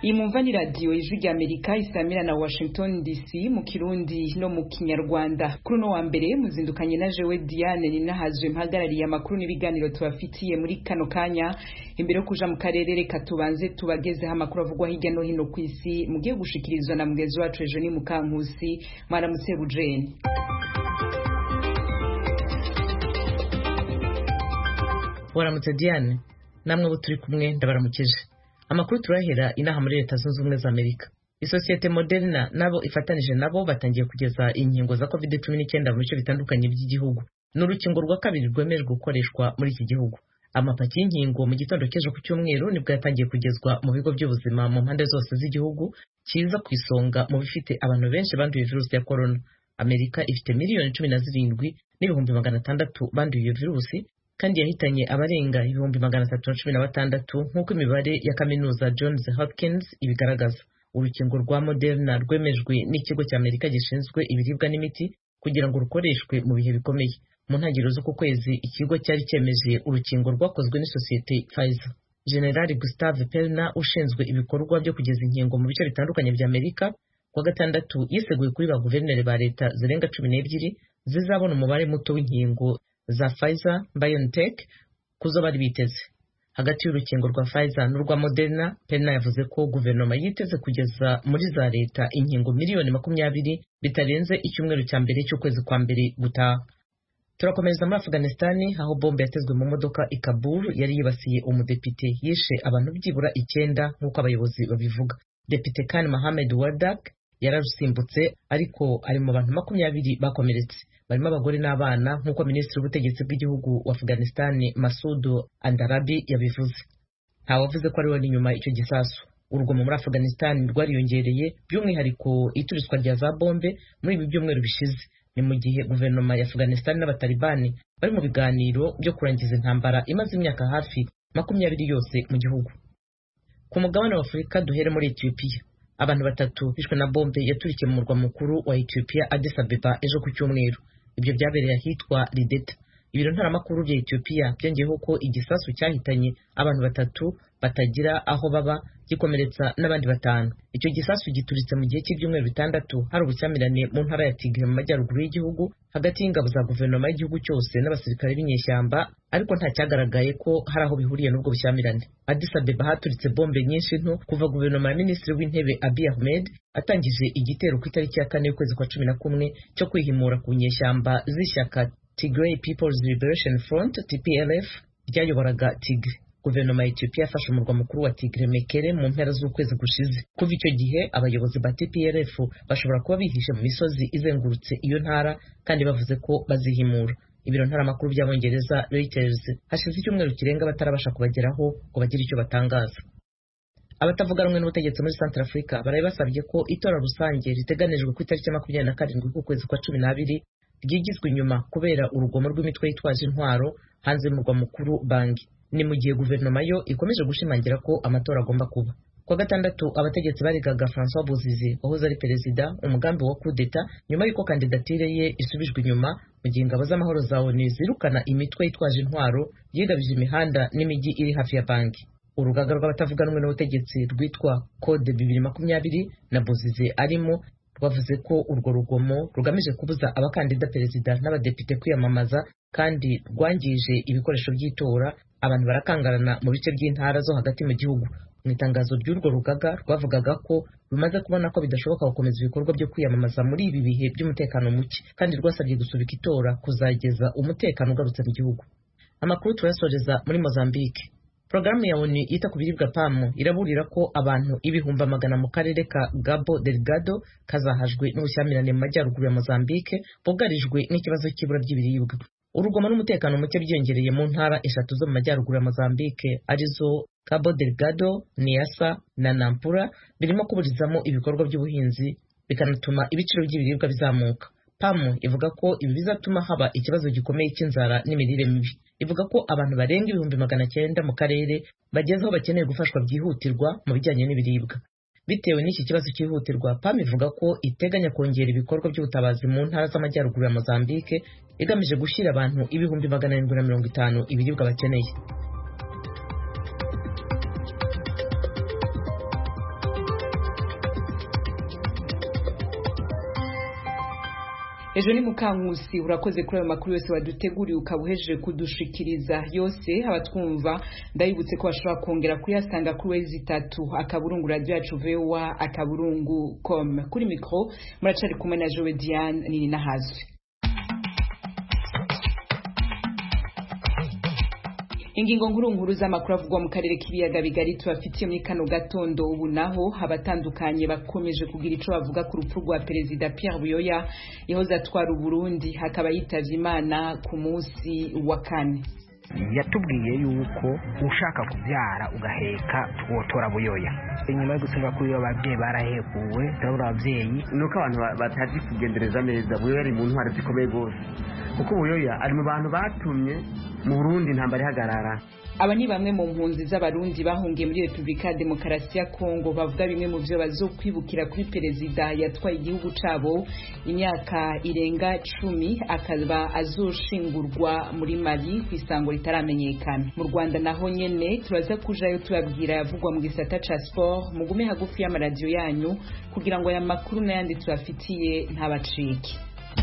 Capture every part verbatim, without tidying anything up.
Iyi mumva ni radio Ijwi ry'Amerika isamira na Washington D C mu Kirundi no mu Kinyarwanda. Kuri no wa mbere muzindukanye na jewe Diane ninahazwe mpagarariye amakuru n'ibiganiro tubafitiye muri kano kanya. Imbere yo kuja mu karere reka tubanze tubagezeho amakuru avugwa hirya no hino ku isi mugiye gushikirizwa na mugezi wacu ejo ni Mukankusi. Mwaramutse Bujeni. Waramutse Diane, namwe bo turi kumwe ndabaramukije. Amakuru turahera inaha muri Leta Zunze Ubumwe za Amerika. Isosiyete Moderna nabo ifatanije nabo batangiye kugeza inkingo za covid cumi n'icyenda mu bice bitandukanye by'igihugu. N'urukingo rwa kabiri rwemejwe gukoreshwa muri iki gihugu. Amapaki y'inkingo mu gitondo cy'ejo ku cyumweru nibwo yatangiye kugezwa mu bigo by'ubuzima mu mpande zose z'igihugu, kiza ku isonga mu bifite abantu benshi banduye virusi ya corona. Amerika ifite miliyoni cumi na zirindwi n'ibihumbi magana atandatu banduye iyo virusi, kandi yahitanye abarenga ibihumbi magana atatu na cumi na batandatu nk'uko imibare ya kaminuza Johns Hopkins ibigaragaza. Urukingo rwa Moderna rwemejwe n'ikigo cya Amerika gishinzwe ibiribwa n'imiti kugira ngo rukoreshwe mu bihe bikomeye. Mu ntangiriro z'uku kwezi ikigo cyari cyemeje urukingo rwakozwe n'isosiyete Pfizer. General Gustave Perna ushinzwe ibikorwa byo kugeza inkingo mu bice bitandukanye bya Amerika kwa gatandatu yiseguye kuri ba guverineri ba leta zirenga cumi n'ebyiri zizabona umubare muto w'inkingo za Pfizer BioNTech kuzo bari biteze. Hagati y'urukingo rwa Pfizer n'urwa Moderna, Perna yavuze ko guverinoma yiteze kugeza muri za leta inkingo miliyoni makumyabiri bitarenze icyumweru cya mbere cy'ukwezi kwa mbere gutaha. Turakomereza muri Afghanistan aho bombe yatezwe mu modoka i Kabul yari yibasiye umudepite yishe abantu byibura icyenda nk'uko abayobozi babivuga. Depite Khan Mohammed Wardak yararusimbutse ariko ari mu bantu makumyabiri bakomeretse, barimo abagore n'abana nk'uko minisitiri w'ubutegetsi bw'igihugu wa Afghanistan Masoud Andarabi yabivuze. Ntawavuze ko ari we inyuma icyo gisasu. Urugomo muri Afghanistan rwariyongereye by'umwihariko ituriswa rya za bombe muri ibi byumweru bishize. Ni mu gihe guverinoma ya Afghanistan n'abatalibani bari mu biganiro byo kurangiza intambara imaze imyaka hafi makumyabiri yose mu gihugu. Ku mugabane wa Afurika duhere muri Ethiopia. Abantu batatu bishwe na bombe yaturikiye mu murwa mukuru wa Ethiopia Addis Ababa ejo ku cyumweru. Ibyo byabereye ahitwa Lideta. Ibiro ntaramakuru bya Ethiopia byongeyeho ko igisasu cyahitanye abantu batatu batagira aho baba gikomeretsa n'abandi batanu. Icyo gisasu gituritse mu gihe cy'ibyumweru bitandatu hari ubushyamirane mu ntara ya Tigray mu majyaruguru y'igihugu hagati y'ingabo za guverinoma y'igihugu cyose n'abasirikare b'inyeshyamba, ariko nta cyagaragaye ko hari aho bihuriye n'ubwo bushyamirane. Addis Ababa haturitse bombe nyinshi nto kuva guverinoma ya minisitiri w'intebe Abiy Ahmed atangije igitero ku itariki ya kane y'ukwezi kwa cumi na kumwe cyo kwihimura ku nyeshyamba z'ishyaka Tigray People's Liberation Front T P L F ryayoboraga Tigray. Guverinoma ya Ethiopia yafashe umurwa mukuru wa Tigray Mekele mu mpera z'ukwezi gushize. Kuva icyo gihe abayobozi ba T P L F bashobora kuba bihishe mu misozi izengurutse iyo ntara kandi bavuze ko bazihimura. Ibiro ntaramakuru by'Abongereza Reuters hashize icyumweru kirenga batarabasha kubageraho ngo bagire icyo batangaza. Abatavuga rumwe n'ubutegetsi muri Central Africa baraye basabye ko itora rusange riteganijwe ku itariki makumyabiri na karindwi k'ukwezi kwa cumi n'abiri ryigizwe inyuma kubera urugomo rw'imitwe yitwaje intwaro hanze y'umurwa mukuru Bangui. Ni mu gihe guverinoma yo ikomeje gushimangira ko amatora agomba kuba. Kwa gatandatu abategetsi barigaga François Bozize wahoze ari perezida umugambi wa coup d'etat nyuma y'uko kandidatire ye isubijwe inyuma mu gihe ingabo z'amahoro za O N U zirukana imitwe yitwaje intwaro yigabije imihanda n'imijyi iri hafi ya Bangui. Urugaga rw'abatavuga rumwe n'ubutegetsi rwitwa Code bibiri makumyabiri na Bozize arimo rwavuze ko urwo rugomo rugamije kubuza abakandida perezida n'abadepite kwiyamamaza kandi rwangije ibikoresho by'itora. Abantu barakangarana mu bice by'intara zo hagati mu gihugu. Mu itangazo ry'urwo rugaga rwavugaga ko rumaze kubona ko bidashoboka gukomeza ibikorwa byo kwiyamamaza muri ibi bihe by'umutekano muke, kandi rwasabye gusubika itora kuzageza umutekano ugarutse mu gihugu. Amakuru turayasoreza muri Mozambique. Programu ya O N U yita ku biribwa P A M iraburira ko abantu ibihumbi amagana mu karere ka Cabo Delgado kazahajwe n'ubushyamirane mu majyaruguru ya Mozambique bugarijwe n'ikibazo cy'ibura ry'ibiribwa. Urugomo n'umutekano muke byiyongereye mu ntara eshatu zo mu majyaruguru ya Mozambique arizo Cabo Delgado, Niassa na Nampula birimo kuburizamo ibikorwa by'ubuhinzi bikanatuma ibiciro by'ibiribwa bizamuka. P A M ivuga ko ibi bizatuma haba ikibazo gikomeye cy'inzara n'imirire mibi. Ivuga ko abantu barenga ibihumbi magana cyenda mu karere bagezeho bakeneye gufashwa byihutirwa mu bijyanye n'ibiribwa. Bitewe n'iki kibazo cyihutirwa, P A M ivuga ko iteganya kongera ibikorwa by'ubutabazi mu ntara z'amajyaruguru ya Mozambique igamije gushyira abantu ibihumbi magana arindwi na mirongo itanu ibiribwa bakeneye. Ejo ni Mukankusi urakoze kuri ayo makuru yose waduteguriye ukabuhejeje kudushikiriza yose abatwumva ndabibutse ko bashobora kongera kuyasanga kuri wezi itatu akaburungu radio yacu V O A akaburungu com kuri micro muracari kumwe na Joe Diane nini nahazwe. Ingingo nkuru nkuru z'amakuru avugwa mu karere k'ibiyaga bigari tubafitiye muri kano gatondo ubu naho abatandukanye bakomeje kugira ico bavuga ku rupfu rwa perezida Pierre Buyoya yahoze atwara u Burundi hakaba yitavye Imana ku munsi wa kane. Yatubwiye yuko ushaka kubyara ugaheka twotora Buyoya. Inyuma yo gusenga kuri ababyeyi barahekuwe ndabura ababyeyi nuko abantu batazi kugendereza neza Buyoya ari mu ntwari zikomeye gose kuko Buyoya ari mu bantu batumye mu Burundi intambara ihagarara. Aba ni bamwe mu mpunzi z'abarundi bahungiye muri Republika ya Demokarasi ya Kongo bavuga bimwe mu byo bazokwibukira kuri perezida yatwaye igihugu cabo imyaka irenga cumi akaba azoshingurwa muri Mali kwisango ritaramenyekana. Mu Rwanda naho nyene turaza kujayo tubabwira yavugwa mu gisata ca sport mugume hagufi y'amaradiyo yanyu kugira ngo aya makuru n'ayandi tubafitiye ntabacike.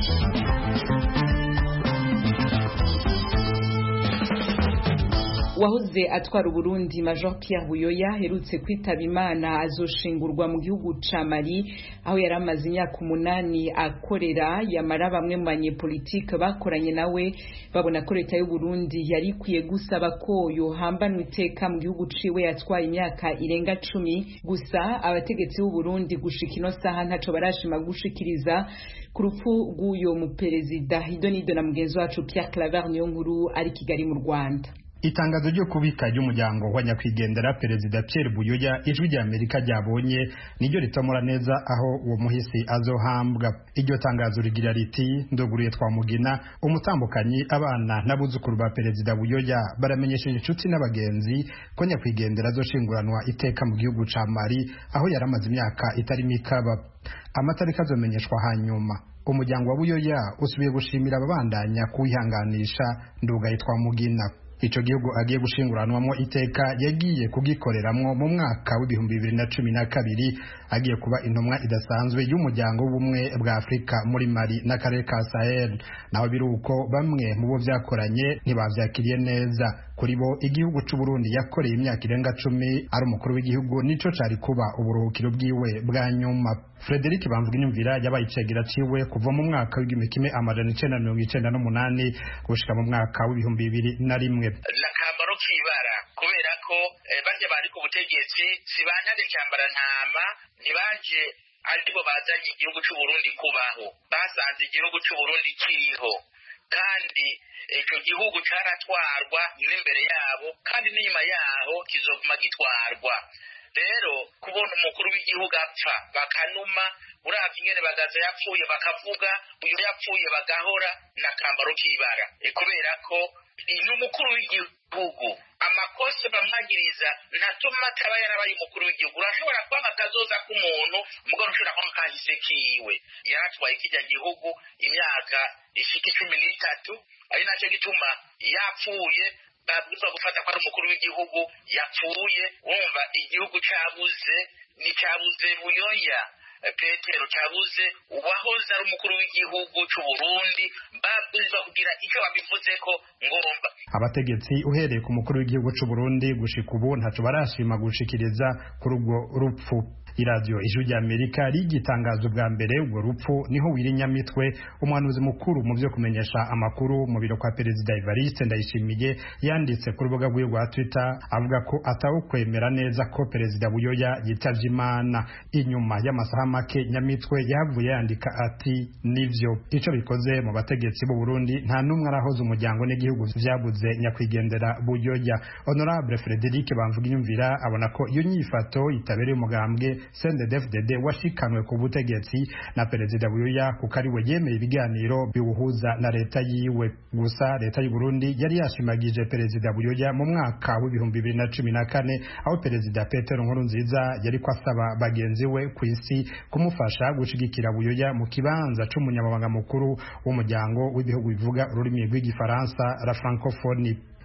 Wahoze atwara u Burundi Major Pierre Buyoya herutse kwitaba Imana azoshingurwa mu gihugu ca Mali aho yaramaze imyaka umunani akorera yamara bamwe mu banyepolitike bakoranye nawe babona ko leta y'u Burundi yari ikwiye gusaba ko yohambanwa iteka mu gihugu ciwe yatwaye imyaka irenga cumi gusa abategetsi b'u Burundi gushika ino saha ntaco barashima gushikiriza ku rupfu rw'uyo mu perezida Idonido na mugenzi wacu Pierre Claver Niyonkuru ari Kigali mu Rwanda. Itangazo ryo kubika ry'umuryango wa nyakwigendera perezida Pierre Buyoya ijwi rya Amerika ryabonye niryo ritomora neza aho uwo muhisi azohambwa. Iryo tangazo rigira riti ndoguriye twamugina umutambukanyi abana n'abuzukuru ba perezida Buyoya baramenyesheje inshuti n'abagenzi ko nyakwigendera azoshinguranwa iteka mu gihugu ca Mali aho yaramaze imyaka itari mikaba. Amatariki azomenyeshwa hanyuma. Umuryango wa Buyoya usubiye gushimira ababandanya kuwihanganisha ndugaye twamugina. Ico gihugu agiye gushinguranwamo iteka yagiye kugikoreramwo mu mwaka w'ibihumbi bibiri na cumi na kabiri agiye kuba intumwa idasanzwe y'umuryango w'ubumwe bwa Afrika muri Mali n'akarere ka Sahel. Naho biruko bamwe mu bo vyakoranye ntibavyakiriye neza. Kuri bo igihugu c'u Burundi yakoreye imyaka irenga cumi ari umukuru w'igihugu nico cari kuba uburuhukiro bwiwe bwa nyuma. Frederic Bamvuginyumvira yabaye icegera ciwe kuva mu mwaka w'igihumbi kimwe amajana icenda na mirongo icenda n'umunani gushika mu mwaka w'ibihumbi bibiri na rimwe. Nakambaro kibara kubera ko banje bari ku butegetsi sibantade cyambara ntama ntibaje ariko bazanye igihugu c'u Burundi kubaho basanze igihugu c'u Burundi kiriho kandi icyo gihugu caratwarwa n'imbere yabo kandi n'inyuma yaho kizoguma gitwarwa. Rero kubona umukuru w'igihugu apfa bakanuma uravye ingene bagaza yapfuye bakavuga uyu yapfuye bagahora nakambaro kibara e kubera ko ni umukuru w'igihugu amakosa bamwagiriza ntatuma ataba yarabaye umukuru w'igihugu. Urashobora kwanga akazoza k'umuntu mugabo ushobora kwanga kahise kiwe. Yaratwaye kijya gihugu imyaka ishika cumi n'itatu ari naco gituma yapfuye babwirizwa gufata ko ari umukuru w'igihugu yapfuye. Wumva igihugu cabuze ni cabuze Buyoya Petero cabuze uwahoze ari umukuru w'igihugu c'u Burundi babwirizwa kugira icyo babivuzeko ngomba. Abategetsi uhereye ku mukuru w'igihugu c'u Burundi gushika ubu ntaco barashima gushikiriza kuri urwo rupfu. Iradio Ijwi rya Amerika rigitangaza bwa mbere ubwo rupfu niho Wirinyamitwe umwanuzi mukuru mu byo kumenyesha amakuru mu biro kwa perezida Evariste Ndayishimiye yanditse ku rubuga rwe rwa Twitter avuga ko atawukwemera neza ko perezida Buyoya yitavye Imana. Inyuma y'amasaha make Nyamitwe yavuye yandika ati nivyo ico bikoze mu bategetsi b'u Burundi nta numwe arahoza umuryango n'igihugu vyabuze nyakwigendera Buyoya. Honorable Frederic Bamvuginyumvira abona ko iyo nyifato itabereye umugambwe C N D D F D D washikanwe ku butegetsi na perezida Buyoya kuko ari we yemeye ibiganiro biwuhuza na leta yiwe. Gusa leta y'u Burundi yari yashimagije perezida Buyoya mu mwaka w'ibihumbi bibiri na cumi na kane aho perezida Petero Nkurunziza yari kwasaba bagenzi we ku isi kumufasha gushigikira Buyoya mu kibanza c'umunyamabanga mukuru w'umuryango w'ibihugu bivuga ururimi rw'igifaransa la francophonie.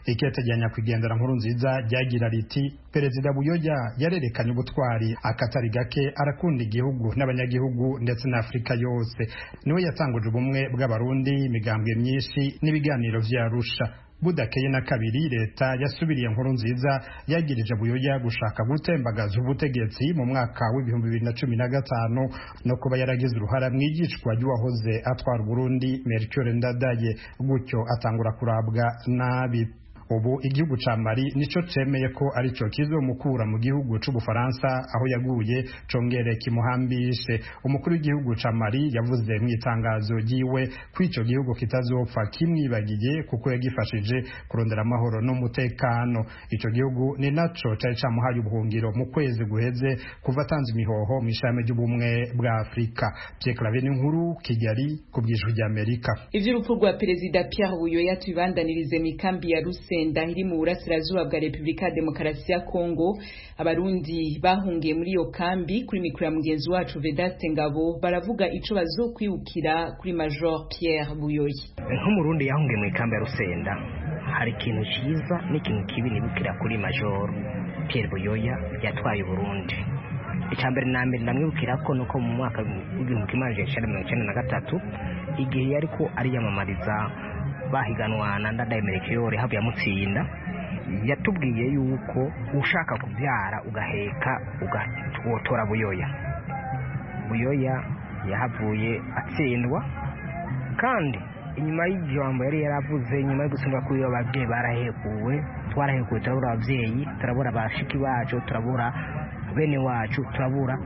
ikete rya nyakwigendera nkuru nziza ryagira riti perezida Buyoya yarerekanye ubutwari akatari gake arakunda igihugu n'abanyagihugu ndetse na Afrika yose niwe yatanguje ubumwe bw'abarundi imigambwe myinshi n'ibiganiro vy'Arusha budakeye na kabiri leta yasubiriye nkuru nziza yagirije Buyoya gushaka gutembagaza ubutegetsi mu mwaka w'ibihumbi bibiri na cumi na gatanu no kuba yaragize uruhara mw'igicwa ry'uwahoze atwara Burundi Melchior Ndadaye gutyo atangura kurabwa nabi. Ubu igihugu ca Mali nico cemeye ko arico kizomukura mu gihugu c'Ubufaransa aho yaguye congere kimuhambishe. Umukuru w'igihugu ca Mali yavuze mu itangazo ryiwe ko ico gihugu kitazopfa kimwibagiye kuko yagifashije kurondera amahoro n'umutekano. Ico gihugu ni naco cari camuhaye ubuhungiro mu kwezi guheze kuva atanze imihoho mu ishami ry'ubumwe bwa Afrika. Pierre Claver Nkuru, Kigali, ku bw'ijwi ry'Amerika. Ivy'urupfu rwa perezida Pierre Buyoya tubibandanirize mu kambi ya Ruse iri mu burasirazuba bwa Repubulika ya Demokarasi ya Kongo. Abarundi bahungiye muri iyo kambi kuri mikoro ya mugenzi wacu Vedaste Ngabo baravuga ico bazokwibukira kuri Major Pierre Buyoya. Nk'umurundi yahungiye mu kambi ya Rusenda hari ikintu cyiza n'ikintu kibi nibukira kuri Major Pierre Buyoya yatwaye Burundi. Icambere na mbere ndamwibukira ko nuko mu mwaka w'igihumbi kimwe amajana icenda na mirongo icenda na gatatu igihe yariko ari yamamariza bahiganwa na Ndadaye Melchior havuye amutsinda yatubwiye yuko ushaka kubyara ugaheka ugatora Buyoya. Buyoya yahavuye atsindwa kandi inyuma y'ijambo yari yaravuze nyuma yo gutsindwa kuri yo abavyeyi barahekuwe twarahekuwe turabura abavyeyi turabura abashiki bacu turabura bene wacu turabura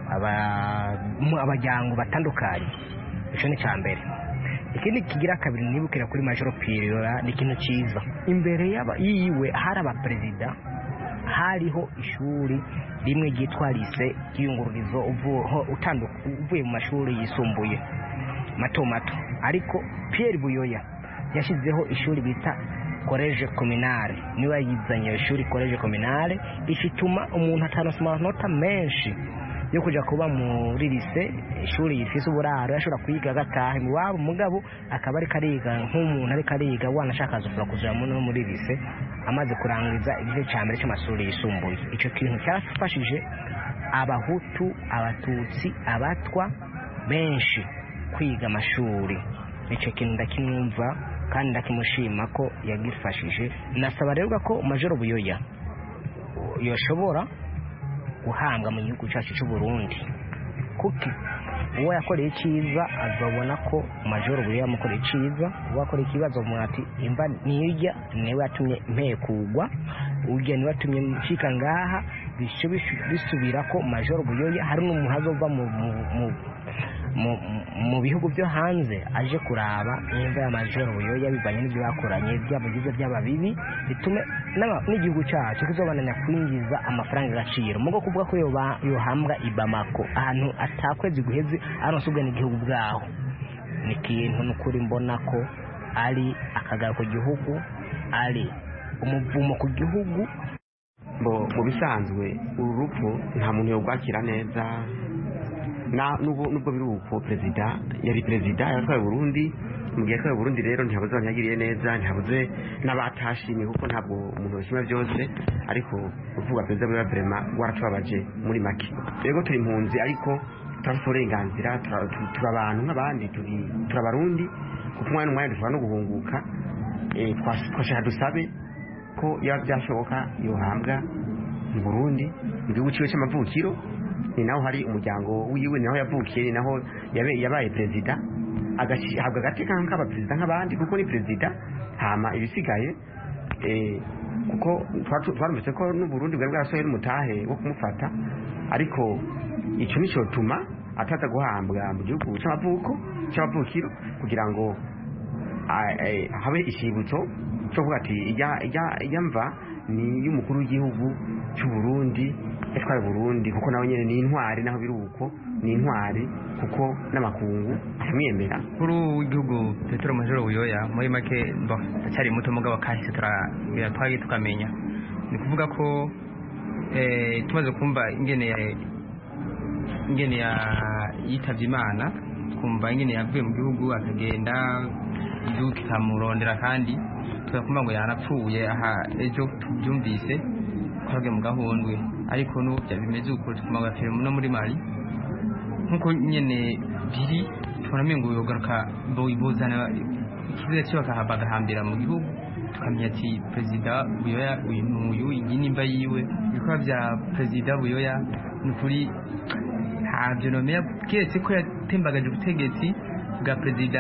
abajyango batandukanye. Ico ni cyambere. Ikindi kigira kabiri nibukira kuri Major Pierre ni kintu ciza. Imbere yaba yiwe hari aba president hariho ishuri rimwe ryitwa Lycée y'Iyungururizo uvuye mu mashuri yisumbuye mato mato, ariko Pierre Buyoya yashizeho ishuri bita College Communale. Niwe yizanye ishuri College Communale ifituma umuntu atanosoma amanota menshi yo kuja kuba muri lycée ishuri yifise uburaro yashobora kwiga gataha mu wabo mugabo akaba ari kariga nk'umuntu ari kariga wanashaka azofura kuja muri lycée amaze kurangiza igice cyambere cy'amashuri yisumbuye. Ico kintu cyafashije abahutu abatutsi abatwa benshi kwiga amashuri. Ico kintu ndakimwumva kandi ndakimushima ko yagifashije. Nasaba rero ko Major Buyoya yoshobora guhambwa mu gihugu cyacu cy'u Burundi kuki uwo yakoreye icyiza azobona ko Major Buyoya yamukoreye icyiza, uwo yakoreye ikibazo mwati imva nirya niwe yatumye mpekugwa ujye niwe yatumye nshika ngaha bisubira ko Major Buyoya hari n'umuntu azova mu mu bihugu byo hanze aje kuraba imva ya Major Buyoya bivanye n'ibyo bakoranye by'abagize by'ababibi bitume n'igihugu cyacu kizobananya kwinjiza amafaranga agaciro mugo kuvuga ko yohambwa i Bamako ahantu atakwezi guheze aronsobwe n'igihugu bwaho. Ni kintu n'ukuri mbona ko ari akagara ku gihugu ari umuvumo ku gihugu. Mu bisanzwe uru rupfu nta muntu yogwakira neza na nubwo nubwo biruko perezida yari perezida yatwaye Burundi mu gihe yatwaye Burundi rero ntihabuze abanyagiriye neza ntihabuze n'abatashimye kuko ntabwo umuntu yashima byose, ariko uvuga perezida bwa Brema waratubabaje muri make. Yego turi impunzi ariko turafite uburenganzira turabantu nk'abandi turabarundi kuko umwana umwana dushobora no guhunguka twashaka dusabe ko yaba byashoboka yohambwa mu Burundi mu gihugu cyiwe cy'amavukiro. Ni naho hari umuryango wiwe, naho yavukiye, ni naho yabaye perezida agahabwa agateka nk'aba perezida nk'abandi kuko ni perezida. Hama ibisigaye kuko twarumvise ko n'u Burundi bwari bwarasohoye n'umutahe wo kumufata, ariko icyo nicyo tuma ataza guhambwa mu gihugu cy'amavuko cy'amavukiro kugira ngo habe ishibutso cyo kuvuga ati ijya mva ni y'umukuru w'igihugu cy'u Burundi yatwaye Burundi kuko nawe nyene ni intwari, naho biruko ni intwari kuko n'amakungu amwemera. Kuru w'igihugu Petero Major Buyoya muri make mba cyari muto mugabo kahise turabira twagi tukamenya. Ni kuvuga ko eh tumaze kumva ingene ingene ya yitavye Imana tukumva ingene yavuye mu gihugu akagenda igihugu kikamurondera kandi tugakumva ngo yanapfuye aha ejo tubyumvise twagiye mu gahundwe ariko n'ubu bimeze uko tukumva ngo yapfuye no muri Mali nk'uko nyene biri tubona ngo yogaruka bozana ikizere cyo bakahambira mu gihugu tukamenya ati perezida Buyoya uyu n'uyu iyi nimba yiwe ibikorwa bya perezida Buyoya ni kuri ntabyo nomera keretse ko yatembagaje ubutegetsi bwa perezida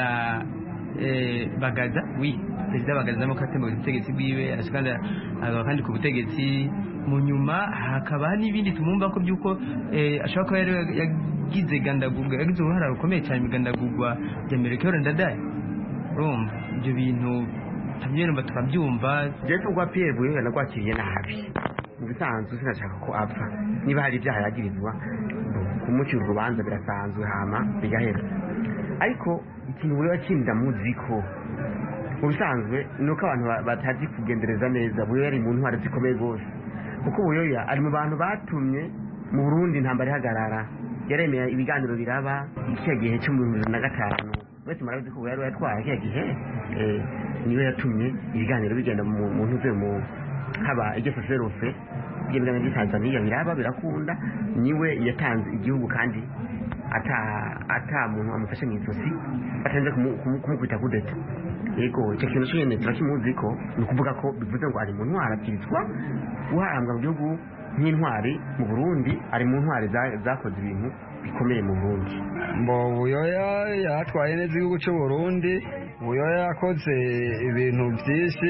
Bagaza wi perezida Bagaza mo katembagaje ubutegetsi bwiwe ashikanda kandi ku butegetsi mu nyuma hakaba n'ibindi tumumva ko byuko ashaka ko yagize gandagurwa yagize uruhara rukomeye cyane migandagurwa ya Amerika ndadaye urumva ibyo bintu tabyerumva turabyumva je tugwa Pierre Buyoya nagwakiriye nabi mu bisanzwe sinashaka ko apfa niba hari ibyaha yagirizwa kumucira urubanza birasanzwe hama bigahera ariko ikintu Buyoya kinda muziko mu bisanzwe nuko abantu batazi kugendereza neza Buyoya ari mu ntwara zikomeye gose kuko Buyoya ari mu bantu batumye mu Burundi intambara ihagarara yaremeye ibiganiro biraba ikihe gihe cyo mu bihumbi na gatanu wese marabizi ko Buyoya yatwaye ikihe gihe eh niwe yatumye ibiganiro bigenda mu ntuze mu haba igeseserose by'ibigana by'i Tanzania biraba birakunda niwe yatanze igihugu kandi ata ata muntu amufashe mu izosi batanze kumukubita kudeta yego icyo kintu cyo nyene turakimuzi ko ni ukuvuga ko bivuze ngo ari mu ntwara abwirizwa guharambwa mu gihugu nk'intwari mu Burundi ari mu ntwari zakoze ibintu bikomeye mu Burundi mbo Buyoya yatwaye neza igihugu cy'u Burundi Buyoya yakoze ibintu byinshi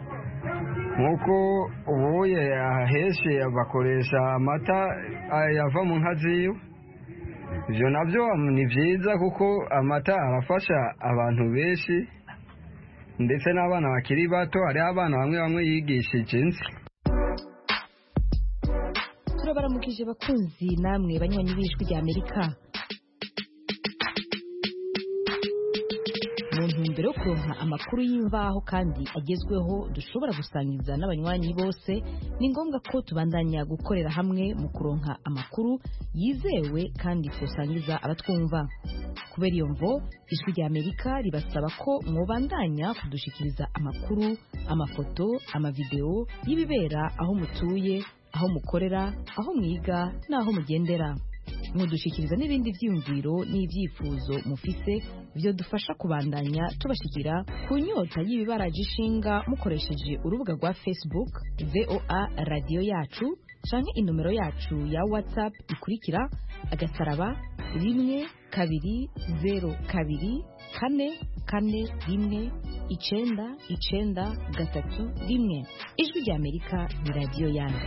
nkuko ubuye yaheshe bakoresha amata yava mu nka ziwe ibyo nabyo ni byiza kuko amata arafasha abantu benshi ndetse n'abana bakiri bato hari abana bamwe bamwe yigishije inzi turabaramukije bakunzi namwe banywanyi b'ijwi rya Amerika mu ntumbero yo kuronka amakuru y'imvaho kandi agezweho dushobora gusangiza n'abanywanyi bose ni ngombwa ko tubandanya gukorera hamwe mu kuronka amakuru yizewe kandi tusangiza abatwumva kubera iyo mvo ijwi rya Amerika ribasaba ko mwobandanya kudushikiriza amakuru amafoto amavideo y'ibibera aho mutuye aho mukorera aho mwiga n'aho mugendera mudushikiriza n'ibindi vyiyumviro n'ivyifuzo mufise byo dufasha kubandanya tubashikira ku nyota y'ibibaraje ishinga mukoresheje urubuga rwa Facebook V O A radio yacu canke inomero yacu ya WhatsApp ikurikira agasaraba rimwe kabiri zero kabiri kane kane rimwe icenda icenda gatatu rimwe ijwi rya Amerika ni radio yanyu.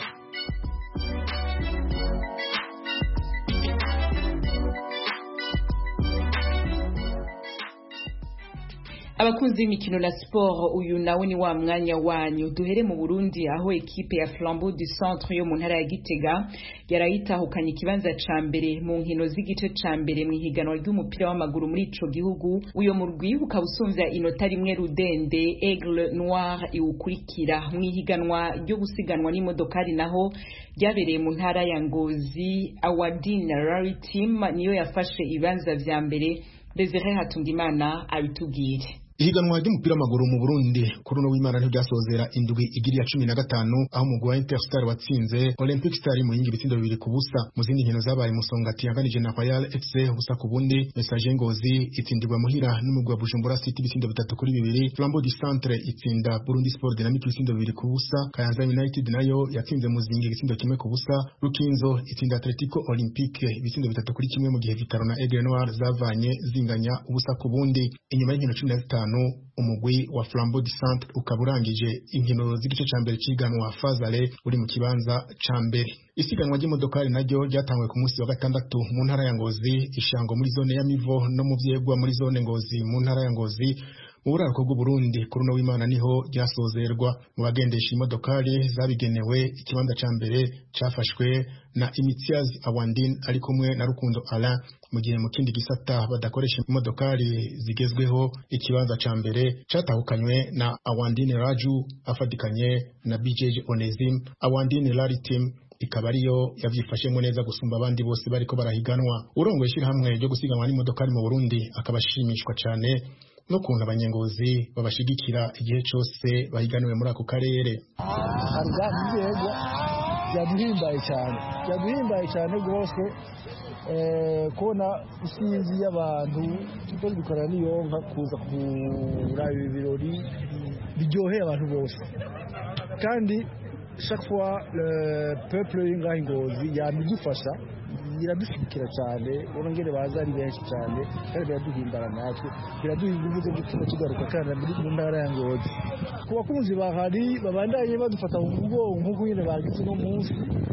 Abakunzi b'imikino na sport uyu nawe ni wa mwanya wanyu duhere mu Burundi aho ekipe ya Flambeau du Centre yo mu ntara ya Gitega yarayitahukanye ikibanza ca mbere mu nkino z'igice ca mbere mu higanwa ry'umupira w'amaguru muri ico gihugu uyo murwi ukabusumvya inota rimwe Rudende Aigle Noir iwukurikira mu higanwa ryo gusiganwa n'imodokari naho ryabereye mu ntara ya Ngozi Awadine Rally Team niyo yafashe ibanza vya mbere Desire Hatungimana abitubwire. Ihiganwa ry'umupira w'amaguru mu Burundi kuri no w'Imana ntibyasozera indwi igiri ya cumi na gatanu aho umugwi wa Interstar watsinze Olympic Star mu yingi bitsindo bibiri ku busa mu zindi nkino zabaye Musongati yanganije na Royal F C busa ku bundi Message Ngozi itsindirwa muhira n'umugwi wa Bujumbura City bitsindo bitatu kuri bibiri Flambeau du Centre itsinda Burundi Sport Dynamic bitsindo bibiri ku busa Kayanza United nayo yatsinze Muzingi bitsindo kimwe ku busa Rukinzo itsinda Atletico Olympique bitsindo bitatu kuri kimwe mu gihe Vitaro na Aigle Noir zavanye zinganya ubusa ku bundi inyuma y'inkino cumi na zitanu umugwi wa Flambeau du Centre ukaburangije inkino z'igice ca mbere ciganwa Fazale uri mu kibanza ca mbere. Isiganwa ry'imodokari naryo ryatangwe ku munsi wa gatandatu mu ntara ya Ngozi ishango muri zone ya Mivo no mu vyegwa muri zone Ngozi mu ntara ya Ngozi mu buraruko bw'u Burundi kuri no w'Imana niho ryasozerwa mu bagendesha imodokari zabigenewe ikibanza ca mbere cafashwe na Imitiaz Awandin ari kumwe na Rukundo Alain mu gihe mu kindi gisata badakoresha imodokari zigezweho ikibanza ca mbere catahukanywe na Awandin Raju afatikanye na B J Onesim Awandin Rally Team ikaba ariyo yavyifashemo neza gusumba abandi bose bariko barahiganwa. Urongoye ishirahamwe ryo gusiganwa n'imodoka mu Burundi akabashimishwa cyane no kuntu abanyengozi babashigikira igihe cyose bahiganiwe muri ako karere. Byaduhimbaye cyane byaduhimbaye cyane rwose kubona isinzi y'abantu tuko dukora niyonka kuza kuraba ibi birori biryoheye abantu bose, kandi chaque fois le peuple y'ingahe Ngozi yamidufasha iradushyigikira cyane, urongere baza ari benshi cyane kandi biraduhimbara natwe biraduhinda uvuze gutuma tugaruka kandi muri mu ntara ya Ngozi. Ku bakunzi bahari babandanye badufata mu mugongo nk'uko nyine bagize no munsi,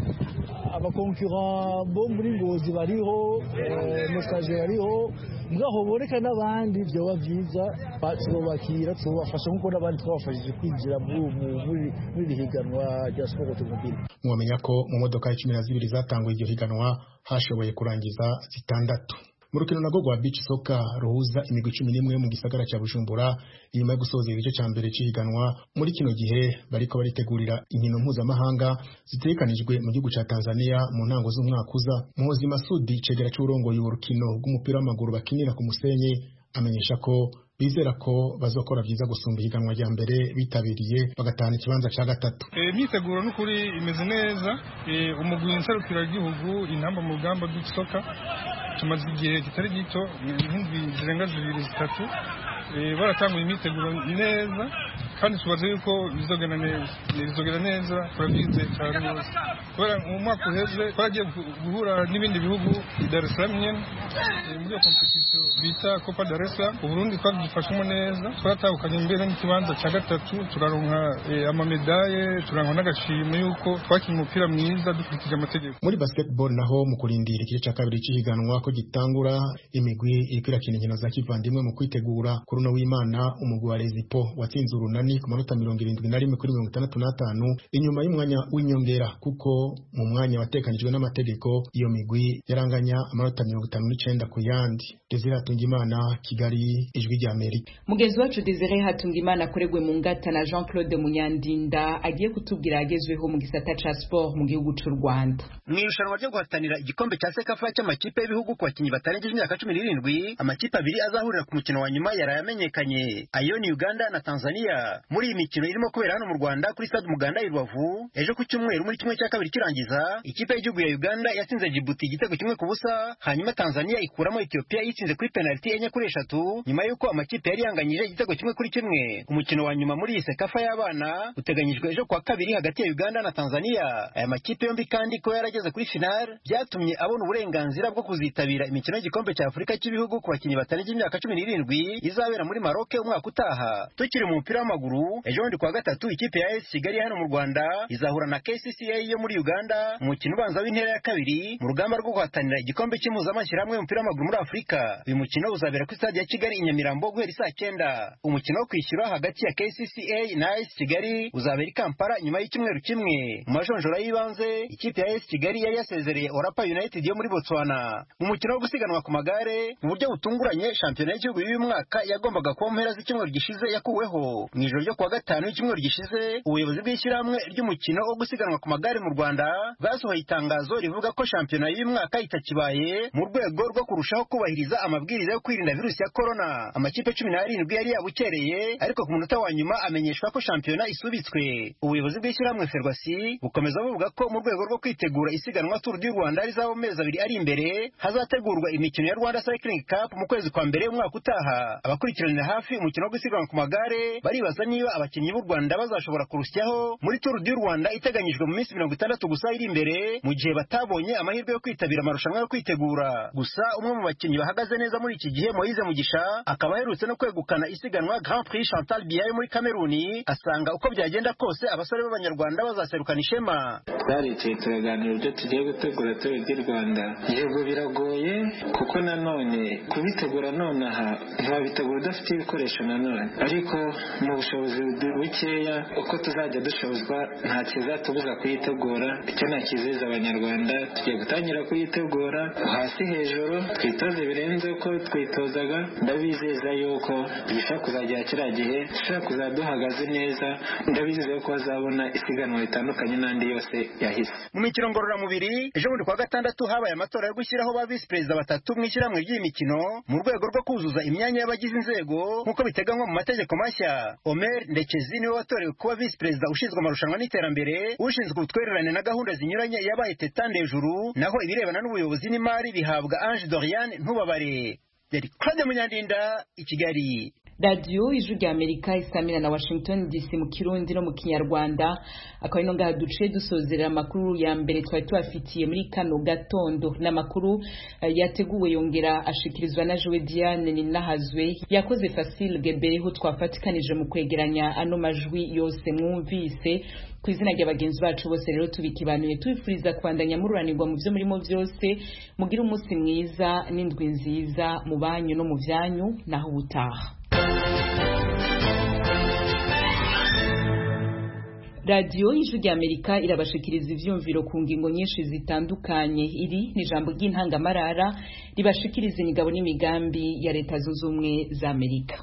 abakonkurant bo muri Ngozi bariho, message bariho, mwaho boreka n'abandi byoba byiza tubakira tubafasha nk'uko n'abandi twabafashije kwinjira muri muri higanwa rya sport automobile. Mwamenya ko mu modoka cumi na zibiri zatanguye iryo higanwa hashoboye kurangiza zitandatu. Mu rukino nago rwa beach soccer ruhuza imigwi cumi n'imwe mu gisagara cya Bujumbura inyuma yo gusoza igice cya mbere cy'ihiganwa, muri kino gihe bariko baritegurira inkino mpuzamahanga zitegekanijwe mu gihugu cya Tanzania mu ntango z'umwaka uza. Muhozi Masudi cegera c'urongoye urukino rw'umupira w'amaguru bakinira ku musenyi amenyesha ko bizera ko bazokora byiza gusumba ihiganwa rya mbere bitabiriye bagatahana ikibanza cya gatatu. Imyiteguro n'ukuri imeze neza, umugwi nserukira igihugu intamba mu rugamba beach soccer tumaze igihe kitari gito nk'indwi zirenga zibiri zitatu baratanguye imyiteguro neza kandi tubaze yuko bizogenda neza bizogenda neza turabize cyane rwose. Kubera mu mwaka uheze twagiye guhura n'ibindi bihugu i Dar es Salaam nyene muri iyo competition bita Copa Dar es Salaam, Burundi twagifashemo neza, twaratahukanye imbere n'ikibanza cya gatatu, turaronka amamedaye, turaronka n'agashimwe yuko twakinnye umupira mwiza dukurikije amategeko. Muri basketball naho mu kurindira igice cya kabiri cy'ihiganwa ko gitangura, imigwi iriko irakina inkino za kivandimwe mu kwitegura kuri uno w'Imana. Umugwi wa Rezipo watsinze Urunani ku manota mirongo irindwi na rimwe kuri mirongo itandatu n'atanu inyuma y'umwanya w'inyongera, kuko mu mwanya watekanijwe n'amategeko iyo migwi yaranganya amanota mirongo itanu n'icenda ku yandi. Desire Hatungimana, Kigali, Ijwi rya Amerika. Mugenzi wacu Desire Hatungimana akoregwe mu ngata na Jean Claude Munyandinda agiye kutubwira agezweho mu gisata ca sport mu gihugu cy'u Rwanda. Mu irushanwa ryo guhatanira igikombe cya Sekafa cy'amakipe y'ibihugu ku bakinnyi batarengeje imyaka cumi n'irindwi, amakipe abiri azahurira ku mukino wa nyuma yarayamenyekanye, ayo ni Uganda na Tanzania. Muri iyi mikino irimo kubera hano mu Rwanda kuri stade Muganda i Rubavu ejo ku cyumweru muri kimwe cya kabiri kirangiza, ikipe y'igihugu ya Uganda yatsinze Djibouti igitego kimwe ku busa, hanyuma Tanzania ikuramo Ethiopia yitsinze kuri penalty enye kuri eshatu nyuma y'uko amakipe yari yanganyije igitego kimwe kuri kimwe. Umukino wa nyuma muri iyi Sekafa y'abana uteganyijwe ejo kwa kabiri hagati ya Uganda na Tanzania. Aya makipe yombi kandi ko yarageze kuri final byatumye abona uburenganzira bwo kuzitabira imikino y'igikombe cya Afurika cy'ibihugu ku bakinnyi batarengeje imyaka cumi n'irindwi izabera muri Maroc umwaka utaha. Tukiri mu mupira w'amaguru, ejo bundi kwa gatatu ikipe ya A S Kigali hano mu Rwanda izahura na K C C A yo muri Uganda mu mukino ubanza w'intera ya kabiri mu rugamba rwo guhatanira igikombe cy'impuzamashyirahamwe y'umupira w'amaguru muri Afurika. Uyu mukino uzabera kuri stade ya Kigali i Nyamirambo guhera saa cyenda. Umukino wo kwishyura hagati ya K C C A na A S Kigali uzabera i Kampala nyuma y'icyumweru kimwe. Mu majonjora y'ibanze ikipe ya A S Kigali yari yasezereye Orapa United yo muri Botswana. Mu mukino wo gusiganwa ku magare mu buryo butunguranye, shampiyona y'igihugu y'uyu mwaka yagombaga kuba mu mpera z'icyumweru gishize yakuweho. Mu ijoro ryo kuwa gatanu y'icyumweru gishize, ubuyobozi bw'ishyirahamwe ry'umukino wo gusiganwa ku magare mu Rwanda bwasohoye itangazo rivuga ko shampiyona y'uyu mwaka itakibaye mu rwego rwo kurushaho kubahiriza amabwiriza yo kwirinda virusi ya corona. Amakipe cumi n'arindwi yari yabukereye, ariko ku munota wa nyuma amenyeshwa ko shampiyona isubitswe. Ubuyobozi bw'ishyirahamwe Ferwasi bukomeza buvuga ko mu rwego rwo kwitegura isiganwa Tour du Rwanda rizaba mu mezi abiri ari imbere, hazategurwa imikino ya Rwanda Cycling Cup mu kwezi kwa mbere umwaka utaha. Abakurikiranira hafi umukino wo gusiganwa ku magare baribaza niba abakinnyi b'u Rwanda bazashobora kurusyaho muri Tour du Rwanda iteganyijwe mu minsi mirongo itandatu gusa iri imbere, mu gihe batabonye amahirwe yo kwitabira amarushanwa yo kwitegura. Gusa umwe mu bakinnyi bahagaze neza muri iki gihe, Moise Mugisha, akaba aherutse no kwegukana isiganwa Grand Prix Chantal Biya yo muri Kameruni, asanga uko byagenda kose abasore b'Abanyarwanda bazaserukana ishema. Twaricaye turaganira ibyo tugiye gutegura Tour du Rwanda. Yego biragoye kuko nanone kubitegura nonaha ntiwabitegura udafite ibikoresho nanone, ariko mu bushobozi bukeya uko tuzajya dushobozwa nta kizatubuza kuyitegura. Icyo nakizeza Abanyarwanda, tugiye gutangira kuyitegura hasi hejuru, twitoze birenze birenze uko twitozaga ndabizeza yuko bishobora kuzagera kiriya gihe dushobora kuzaba duhagaze neza ndabizeza yuko bazabona isiganwa ritandukanye n'andi yose yahise. Mu mikino ngororamubiri ejo bundi kuwa gatandatu habaye amatora yo gushyiraho ba visi perezida batatu mu ishyirahamwe ry'iyi mikino mu rwego rwo kuzuza imyanya y'abagize inzego nk'uko biteganywa mu mategeko mashya. Omer Ndekezi niwe watorewe kuba visi perezida ushinzwe amarushanwa n'iterambere, ushinzwe ubutwererane na gahunda zinyuranye yabaye Teta Ndejuru, naho ibirebana n'ubuyobozi n'imari bihabwa Ange Doriane Ntubabare. Yari Claude Munyandinda i Kigali. Radio Ijwi rya Amerika isamira na Washington D C mu Kirundi no mu Kinyarwanda. Akaba ino ngaha duce dusozerera amakuru ya mbere twari tubafitiye muri kano gatondo, n'amakuru uh, yateguwe yongera ashikirizwa na Joe Diane Ninahazwe, yakoze Facile Gebeho twafatikanije mu kwegeranya ano majwi yose mwumvise. Ku izina ry'abagenzi bacu bose rero tubikibanuye tubifuriza kwandanya mururanirwa mu byo murimo byose, mugira umunsi mwiza n'indwi nziza mu banyu no mu byanyu, naho ubutaha. Radio Ijwi rya Amerika irabashikiriza ivyumviro ku ngingo nyinshi zitandukanye. Iri ni jambo ry'intangamarara ribashikiriza imigabo n'imigambi ya Leta Zunze Ubumwe za Amerika.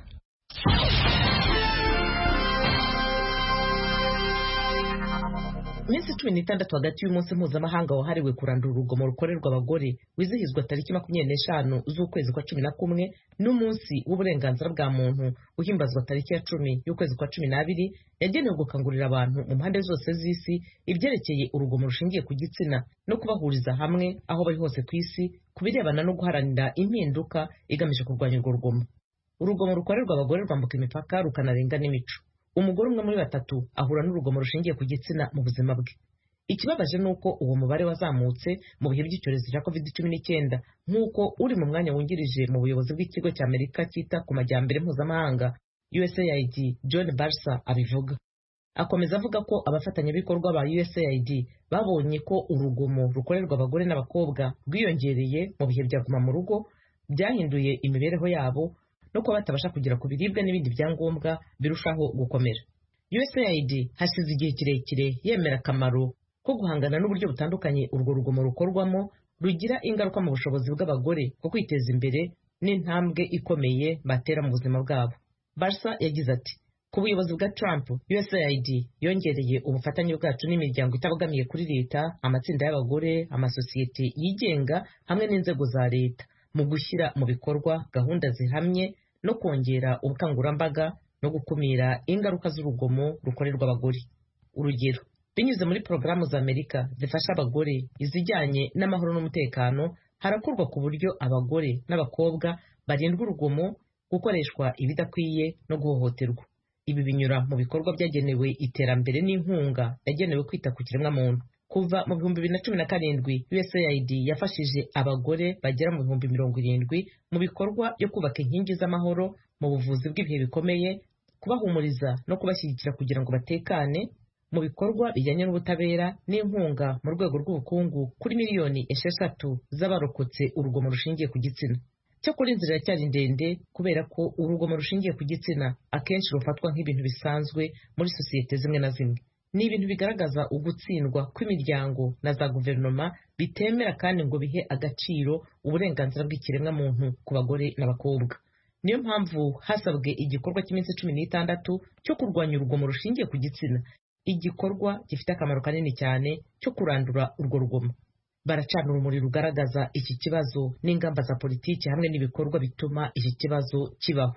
Minsi cumi n'itandatu hagati y'umunsi mpuzamahanga wahariwe kurandura urugomo rukorerwa abagore wizihizwa tariki makumyabiri n'eshanu z'ukwezi kwa cumi na kumwe, n'umunsi w'uburenganzira bwa muntu uhimbazwa tariki ya cumi y'ukwezi kwa cumi n'abiri, yagenewe gukangurira abantu mu mpande zose z'isi ibyerekeye urugomo rushingiye ku gitsina no kubahuriza hamwe aho bari hose ku isi ku birebana no guharanira impinduka igamije kurwanya urwo rugomo. Urugomo rukorerwa abagore rwambuka imipaka rukanarenga n'imico. Umugore umwe muri batatu ahura n'urugomo rushingiye ku gitsina mu buzima bwe. Ikibabaje nuko uwo mubare wazamutse mu bihe by'icyorezo cya covid cumi n'icyenda, nk'uko uri mu mwanya wungirije mu buyobozi bw'ikigo cya Amerika cyita ku majyambere mpuzamahanga U S A I D John Barsa abivuga. Akomeza avuga ko abafatanyabikorwa ba U S A I D babonye ko urugomo rukorerwa abagore n'abakobwa rwiyongereye mu bihe bya guma mu rugo, byahinduye imibereho yabo no kuba batabasha kugera ku biribwa n'ibindi byangombwa birushaho gukomera. U S A I D hasize igihe kirekire yemera akamaro ko guhangana n'uburyo butandukanye urwo rugomo rukorwamo rugira ingaruka mu bushobozi bw'abagore bwo kwiteza imbere n'intambwe ikomeye batera mu buzima bwabo. Barsa yagize ati, ku buyobozi bwa Trump, U S A I D yongereye ubufatanye bwacu n'imiryango itabogamiye kuri leta, amatsinda y'abagore, amasosiyete yigenga hamwe n'inzego za leta mu gushyira mu bikorwa gahunda zihamye no kongera ubukangurambaga no gukumira ingaruka z'urugomo rukorerwa abagore. Urugero, binyuze muri porogaramu za Amerika zifasha abagore izijyanye n'amahoro n'umutekano, harakorwa ku buryo abagore n'abakobwa barindwa urugomo, gukoreshwa ibidakwiye no guhohoterwa. Ibi binyura mu bikorwa byagenewe iterambere n'inkunga yagenewe kwita ku kiremwamuntu. Kuva mu bihumbi bibiri na cumi na karindwi, U S A I D yafashije abagore bagera mu bihumbi mirongo irindwi mu bikorwa byo kubaka inkingi z'amahoro mu buvuzi bw'ibihe bikomeye, kubahumuriza no kubashyigikira kugira ngo batekane, mu bikorwa bijyanye n'ubutabera n'inkunga mu rwego rw'ubukungu kuri miliyoni esheshatu z'abarokotse urugomo rushingiye ku gitsina. Cyakora inzira iracyari ndende kubera ko urugomo rushingiye ku gitsina akenshi rufatwa nk'ibintu bisanzwe muri sosiyete zimwe na zimwe. Ni ibintu bigaragaza ugutsindwa kw'imiryango na za guverinoma bitemera kandi ngo bihe agaciro uburenganzira bw'ikiremwamuntu ku bagore n'abakobwa. Niyo mpamvu hasabwe igikorwa cy'iminsi cumi n'itandatu cyo kurwanya urugomo rushingiye ku gitsina, igikorwa gifite akamaro kanini cyane cyo kurandura urwo rugomo. Baracana urumuri rugaragaza iki kibazo n'ingamba za politiki hamwe n'ibikorwa bituma iki kibazo kibaho.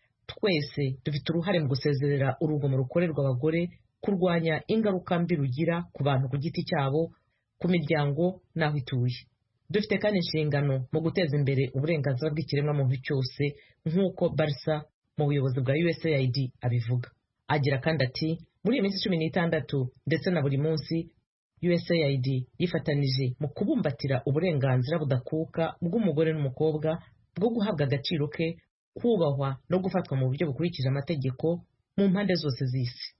Twese dufite uruhare mu gusezerera urugomo rukorerwa abagore, kurwanya ingaruka mbi rugira ku bantu ku giti cyabo, ku miryango n'aho ituye. Dufite kandi inshingano mu guteza imbere uburenganzira bw'ikiremwamuntu cyose, nk'uko Barsa mu buyobozi bwa U S A I D abivuga. Agira kandi ati, muri iyi minsi cumi n'itandatu ndetse na buri munsi, U S A I D yifatanije mu kubumbatira uburenganzira budakuka bw'umugore n'umukobwa bwo guhabwa agaciro ke, kubahwa no gufatwa mu buryo bukurikije amategeko mu mpande zose z'isi.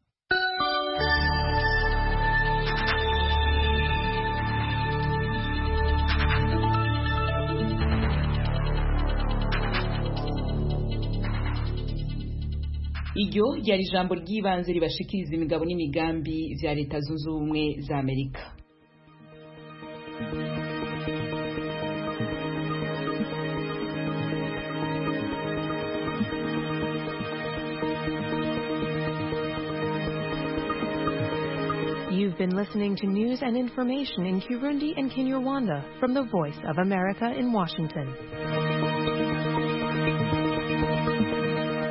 Iryo ryari ijambo ry'ibanze ribashikiriza imigabo n'imigambi vya Leta Zunze Ubumwe za Amerika. You've been listening to news and information in Kirundi and Kinyarwanda from the Voice of America in Washington.